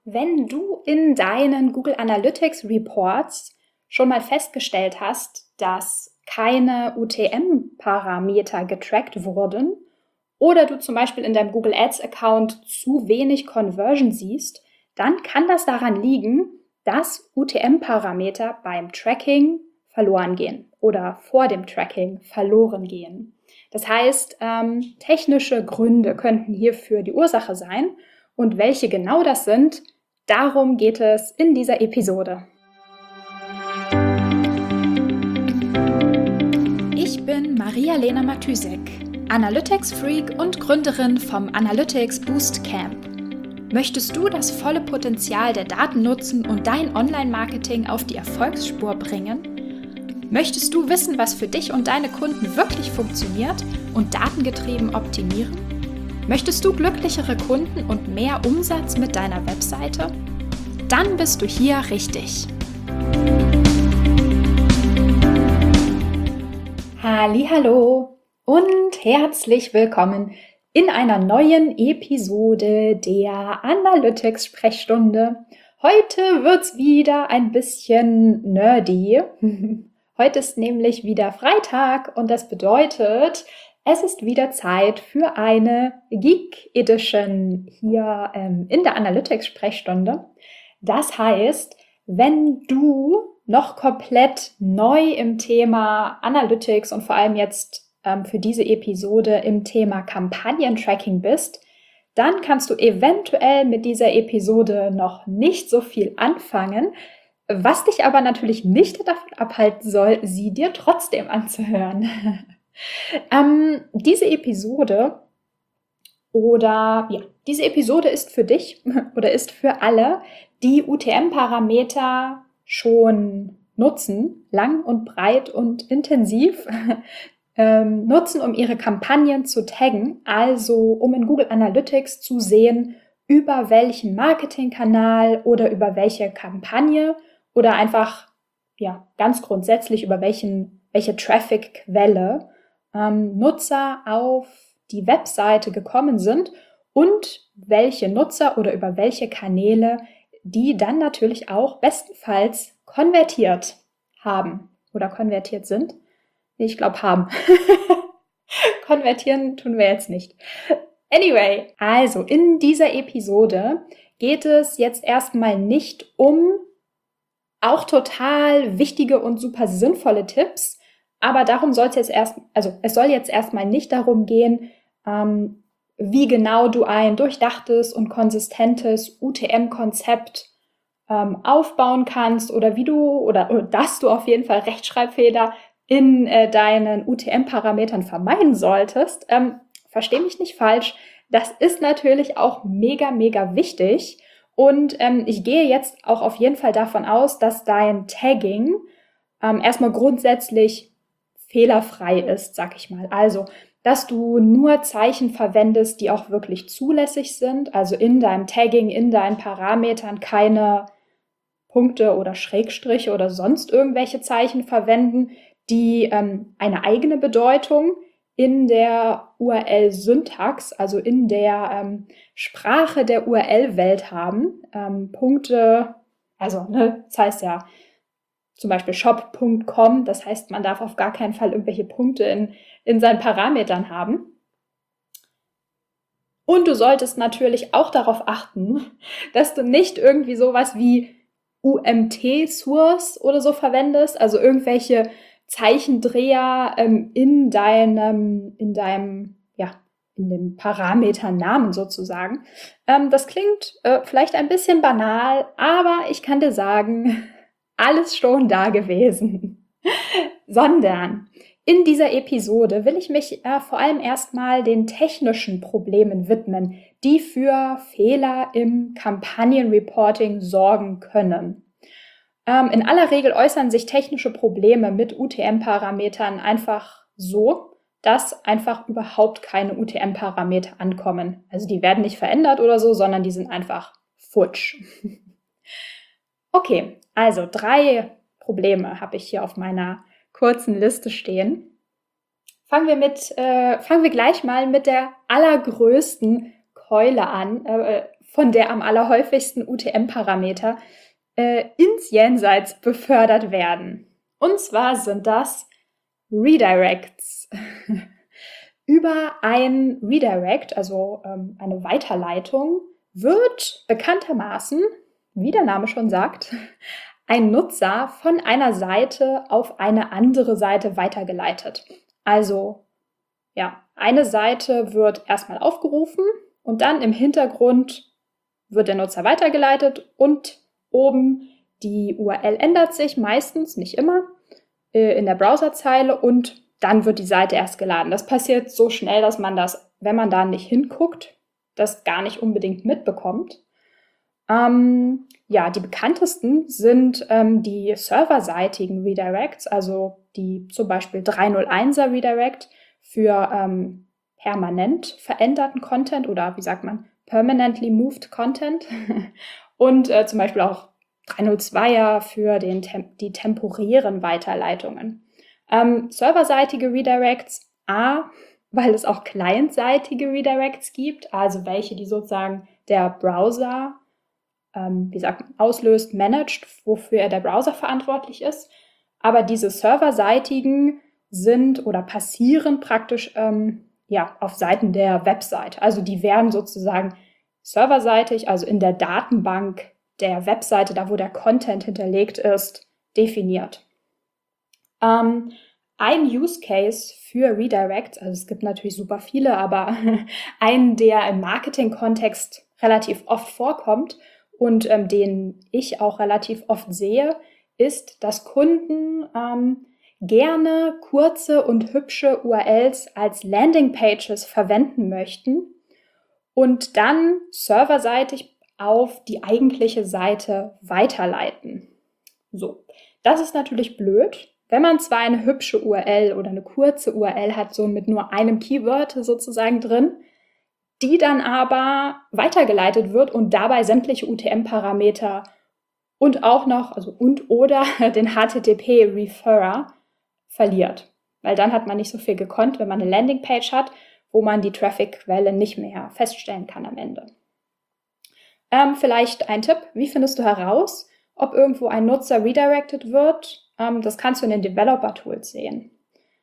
Wenn du in deinen Google Analytics Reports schon mal festgestellt hast, dass keine UTM-Parameter getrackt wurden oder du zum Beispiel in deinem Google Ads-Account zu wenig Conversion siehst, dann kann das daran liegen, dass UTM-Parameter beim Tracking verloren gehen oder vor dem Tracking verloren gehen. Das heißt, technische Gründe könnten hierfür die Ursache sein. Und welche genau das sind, darum geht es in dieser Episode. Ich bin Maria-Lena Matysek, Analytics-Freak und Gründerin vom Analytics Boost Camp. Möchtest du das volle Potenzial der Daten nutzen und dein Online-Marketing auf die Erfolgsspur bringen? Möchtest du wissen, was für dich und deine Kunden wirklich funktioniert und datengetrieben optimieren? Möchtest du glücklichere Kunden und mehr Umsatz mit deiner Webseite? Dann bist du hier richtig. Hallihallo und herzlich willkommen in einer neuen Episode der Analytics-Sprechstunde. Heute wird's wieder ein bisschen nerdy. Heute ist nämlich wieder Freitag und das bedeutet, es ist wieder Zeit für eine Geek Edition hier in der Analytics-Sprechstunde. Das heißt, wenn du noch komplett neu im Thema Analytics und vor allem jetzt für diese Episode im Thema Kampagnentracking bist, dann kannst du eventuell mit dieser Episode noch nicht so viel anfangen, was dich aber natürlich nicht davon abhalten soll, sie dir trotzdem anzuhören. Diese Episode ist für dich oder ist für alle, die UTM-Parameter schon nutzen, lang und breit und intensiv nutzen, um ihre Kampagnen zu taggen, also um in Google Analytics zu sehen, über welchen Marketingkanal oder über welche Kampagne oder einfach ganz grundsätzlich über welche Traffic-Quelle Nutzer auf die Webseite gekommen sind und welche Nutzer oder über welche Kanäle die dann natürlich auch bestenfalls konvertiert haben oder konvertiert sind. Ich glaube haben. Konvertieren tun wir jetzt nicht. Anyway, also in dieser Episode geht es jetzt erstmal nicht um auch total wichtige und super sinnvolle Tipps, aber darum soll es jetzt es soll jetzt erstmal nicht darum gehen, wie genau du ein durchdachtes und konsistentes UTM-Konzept aufbauen kannst oder dass du auf jeden Fall Rechtschreibfehler in deinen UTM-Parametern vermeiden solltest. Versteh mich nicht falsch, das ist natürlich auch mega, mega wichtig. Und ich gehe jetzt auch auf jeden Fall davon aus, dass dein Tagging erstmal grundsätzlich fehlerfrei ist, sag ich mal. Also, dass du nur Zeichen verwendest, die auch wirklich zulässig sind. Also in deinem Tagging, in deinen Parametern keine Punkte oder Schrägstriche oder sonst irgendwelche Zeichen verwenden, die eine eigene Bedeutung in der URL-Syntax, also in der Sprache der URL-Welt haben. Punkte, das heißt ja zum Beispiel shop.com, das heißt, man darf auf gar keinen Fall irgendwelche Punkte in seinen Parametern haben. Und du solltest natürlich auch darauf achten, dass du nicht irgendwie sowas wie UMT-Source oder so verwendest, also irgendwelche Zeichendreher in dem Parameternamen sozusagen. Das klingt vielleicht ein bisschen banal, aber ich kann dir sagen, alles schon da gewesen. Sondern in dieser Episode will ich mich vor allem erstmal den technischen Problemen widmen, die für Fehler im Kampagnenreporting sorgen können. In aller Regel äußern sich technische Probleme mit UTM-Parametern einfach so, dass einfach überhaupt keine UTM-Parameter ankommen. Also die werden nicht verändert oder so, sondern die sind einfach futsch. Okay, also 3 Probleme habe ich hier auf meiner kurzen Liste stehen. Fangen wir gleich mal mit der allergrößten Keule an, von der am allerhäufigsten UTM-Parameter ins Jenseits befördert werden. Und zwar sind das Redirects. Über ein Redirect, also eine Weiterleitung, wird bekanntermaßen, wie der Name schon sagt, ein Nutzer von einer Seite auf eine andere Seite weitergeleitet. Also ja, eine Seite wird erstmal aufgerufen und dann im Hintergrund wird der Nutzer weitergeleitet und oben die URL ändert sich meistens, nicht immer, in der Browserzeile und dann wird die Seite erst geladen. Das passiert so schnell, dass man das, wenn man da nicht hinguckt, das gar nicht unbedingt mitbekommt. Die bekanntesten sind die serverseitigen Redirects, also die zum Beispiel 301er Redirect für permanent veränderten Content oder wie sagt man, permanently moved Content und zum Beispiel auch 302er für die temporären Weiterleitungen. Serverseitige Redirects, weil es auch clientseitige Redirects gibt, also welche, die sozusagen der Browser auslöst, managt, wofür der Browser verantwortlich ist. Aber diese serverseitigen sind oder passieren praktisch auf Seiten der Website. Also die werden sozusagen serverseitig, also in der Datenbank der Webseite, da wo der Content hinterlegt ist, definiert. Ein Use Case für Redirects, also es gibt natürlich super viele, aber einen, der im Marketing-Kontext relativ oft vorkommt und den ich auch relativ oft sehe, ist, dass Kunden gerne kurze und hübsche URLs als Landingpages verwenden möchten und dann serverseitig auf die eigentliche Seite weiterleiten. So, das ist natürlich blöd. Wenn man zwar eine hübsche URL oder eine kurze URL hat, so mit nur einem Keyword sozusagen drin, die dann aber weitergeleitet wird und dabei sämtliche UTM-Parameter und auch noch, oder den HTTP-Referrer verliert. Weil dann hat man nicht so viel gekonnt, wenn man eine Landingpage hat, wo man die Traffic-Quelle nicht mehr feststellen kann am Ende. Vielleicht ein Tipp, wie findest du heraus, ob irgendwo ein Nutzer redirected wird? Das kannst du in den Developer-Tools sehen.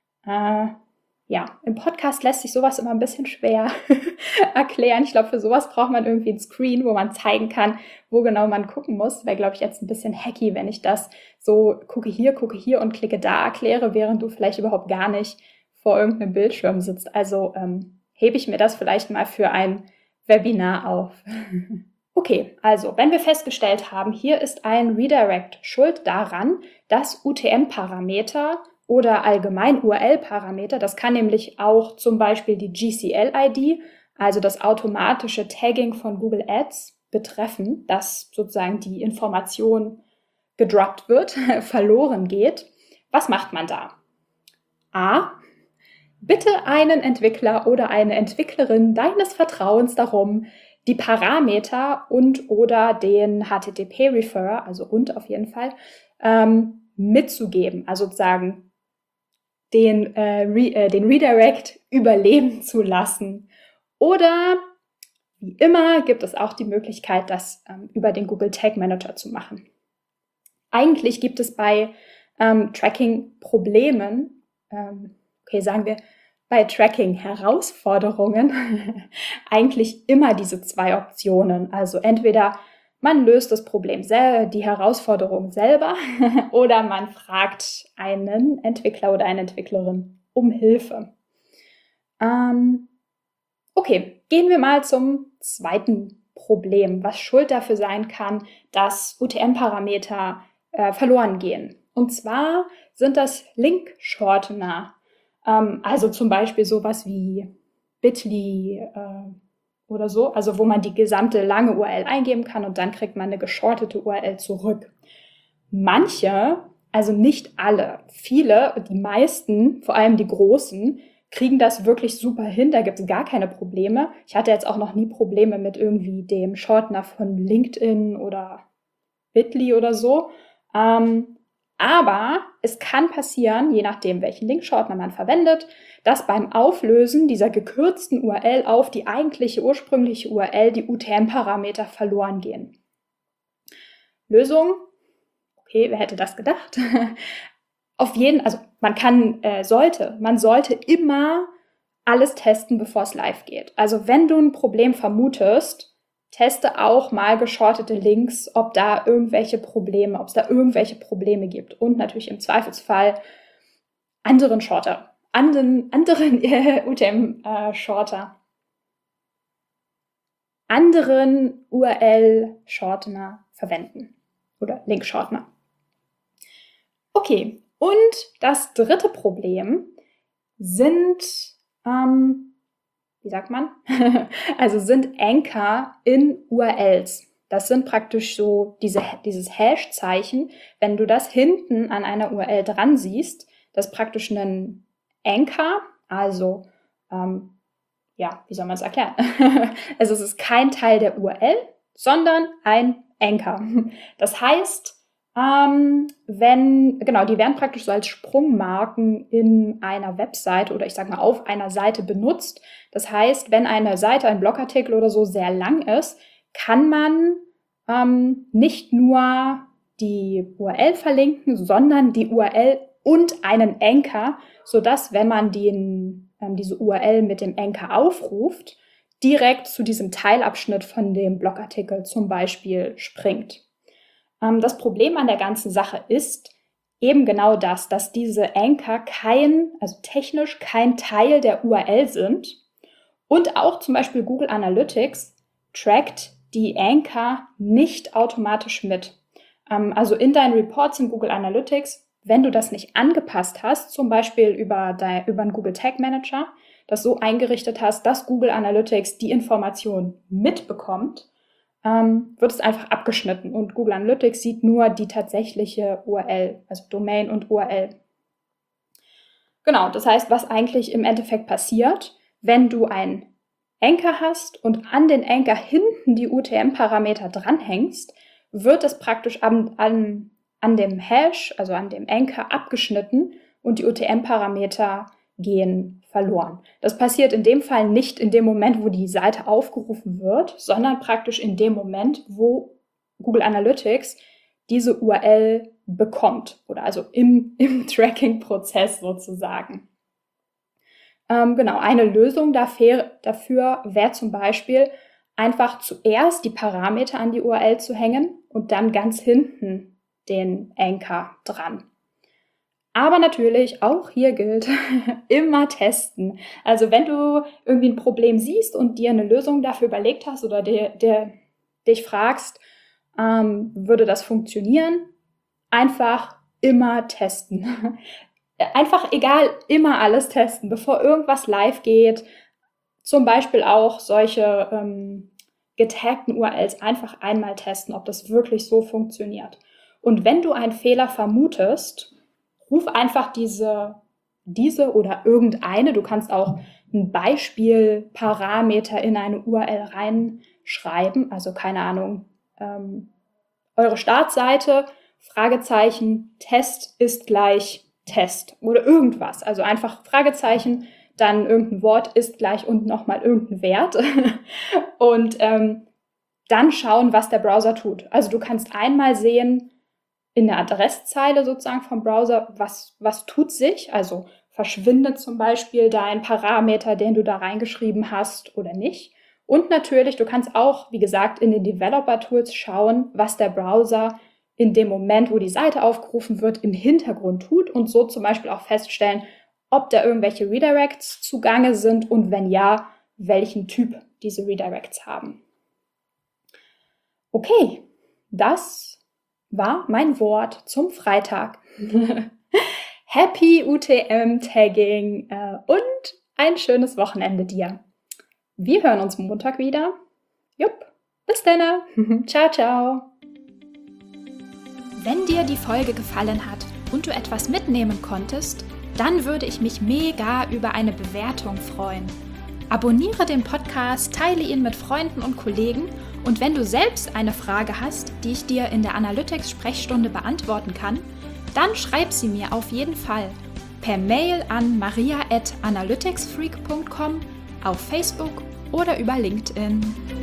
Im Podcast lässt sich sowas immer ein bisschen schwer erklären. Ich glaube, für sowas braucht man irgendwie ein Screen, wo man zeigen kann, wo genau man gucken muss. Wäre, glaube ich, jetzt ein bisschen hacky, wenn ich das so gucke hier und klicke da erkläre, während du vielleicht überhaupt gar nicht vor irgendeinem Bildschirm sitzt. Also hebe ich mir das vielleicht mal für ein Webinar auf. Okay, also wenn wir festgestellt haben, hier ist ein Redirect schuld daran, dass UTM-Parameter oder allgemein URL-Parameter, das kann nämlich auch zum Beispiel die GCL-ID, also das automatische Tagging von Google Ads betreffen, dass sozusagen die Information gedroppt wird, verloren geht. Was macht man da? Bitte einen Entwickler oder eine Entwicklerin deines Vertrauens darum, die Parameter und oder den HTTP-Referrer, also und auf jeden Fall, mitzugeben, also sozusagen den Redirect überleben zu lassen. Oder wie immer gibt es auch die Möglichkeit, das über den Google Tag Manager zu machen. Eigentlich gibt es bei Tracking-Problemen, sagen wir bei Tracking-Herausforderungen, eigentlich immer diese zwei Optionen. Also entweder man löst das Problem die Herausforderung selber oder man fragt einen Entwickler oder eine Entwicklerin um Hilfe. Okay, gehen wir mal zum zweiten Problem, was schuld dafür sein kann, dass UTM-Parameter verloren gehen. Und zwar sind das Link-Shortener, also zum Beispiel sowas wie Bitly oder so, also wo man die gesamte lange URL eingeben kann und dann kriegt man eine geschortete URL zurück. Manche, also nicht alle, viele, die meisten, vor allem die großen, kriegen das wirklich super hin, da gibt es gar keine Probleme. Ich hatte jetzt auch noch nie Probleme mit irgendwie dem Shortener von LinkedIn oder Bitly oder so. Aber es kann passieren, je nachdem, welchen Linkshortener man verwendet, dass beim Auflösen dieser gekürzten URL auf die eigentliche ursprüngliche URL die UTM-Parameter verloren gehen. Lösung? Okay, wer hätte das gedacht? Man sollte immer alles testen, bevor es live geht. Also wenn du ein Problem vermutest, teste auch mal geschortete Links, ob es da irgendwelche Probleme gibt. Und natürlich im Zweifelsfall anderen UTM-Shorter, anderen URL-Shortener verwenden oder Link-Shortener. Okay, und das dritte Problem sind sind Anchor in URLs. Das sind praktisch so dieses Hash-Zeichen. Wenn du das hinten an einer URL dran siehst, das ist praktisch ein Anchor. Also, wie soll man es erklären? Also es ist kein Teil der URL, sondern ein Anchor. Das heißt, die werden praktisch so als Sprungmarken in einer Webseite oder auf einer Seite benutzt. Das heißt, wenn eine Seite, ein Blogartikel oder so sehr lang ist, kann man nicht nur die URL verlinken, sondern die URL und einen Anchor, sodass, wenn man diese URL mit dem Anchor aufruft, direkt zu diesem Teilabschnitt von dem Blogartikel zum Beispiel springt. Das Problem an der ganzen Sache ist eben genau das, dass diese Anchor technisch kein Teil der URL sind und auch zum Beispiel Google Analytics trackt die Anchor nicht automatisch mit. Also in deinen Reports in Google Analytics, wenn du das nicht angepasst hast, zum Beispiel über einen Google Tag Manager, das so eingerichtet hast, dass Google Analytics die Information mitbekommt, wird es einfach abgeschnitten und Google Analytics sieht nur die tatsächliche URL, also Domain und URL. Genau, das heißt, was eigentlich im Endeffekt passiert, wenn du einen Anchor hast und an den Anchor hinten die UTM-Parameter dranhängst, wird es praktisch an dem Hash, also an dem Anchor abgeschnitten und die UTM-Parameter gehen verloren. Das passiert in dem Fall nicht in dem Moment, wo die Seite aufgerufen wird, sondern praktisch in dem Moment, wo Google Analytics diese URL bekommt oder also im Tracking-Prozess sozusagen. Eine Lösung dafür wäre zum Beispiel einfach zuerst die Parameter an die URL zu hängen und dann ganz hinten den Anchor dran. Aber natürlich, auch hier gilt, immer testen. Also wenn du irgendwie ein Problem siehst und dir eine Lösung dafür überlegt hast oder dich fragst, würde das funktionieren, einfach immer testen. Einfach egal, immer alles testen, bevor irgendwas live geht. Zum Beispiel auch solche getagten URLs einfach einmal testen, ob das wirklich so funktioniert. Und wenn du einen Fehler vermutest, ruf einfach diese oder irgendeine, du kannst auch ein Beispielparameter in eine URL reinschreiben, also keine Ahnung, eure Startseite, Fragezeichen, Test ist gleich Test oder irgendwas, also einfach Fragezeichen, dann irgendein Wort ist gleich und nochmal irgendein Wert und dann schauen, was der Browser tut. Also du kannst einmal sehen, in der Adresszeile sozusagen vom Browser, was tut sich, also verschwindet zum Beispiel dein Parameter, den du da reingeschrieben hast oder nicht. Und natürlich, du kannst auch, wie gesagt, in den Developer-Tools schauen, was der Browser in dem Moment, wo die Seite aufgerufen wird, im Hintergrund tut und so zum Beispiel auch feststellen, ob da irgendwelche Redirects zugange sind und wenn ja, welchen Typ diese Redirects haben. Okay, das war mein Wort zum Freitag. Happy UTM-Tagging und ein schönes Wochenende dir. Wir hören uns Montag wieder. Jupp, bis dann. Ciao, ciao. Wenn dir die Folge gefallen hat und du etwas mitnehmen konntest, dann würde ich mich mega über eine Bewertung freuen. Abonniere den Podcast, teile ihn mit Freunden und Kollegen und wenn du selbst eine Frage hast, die ich dir in der Analytics-Sprechstunde beantworten kann, dann schreib sie mir auf jeden Fall per Mail an maria@analyticsfreak.com, auf Facebook oder über LinkedIn.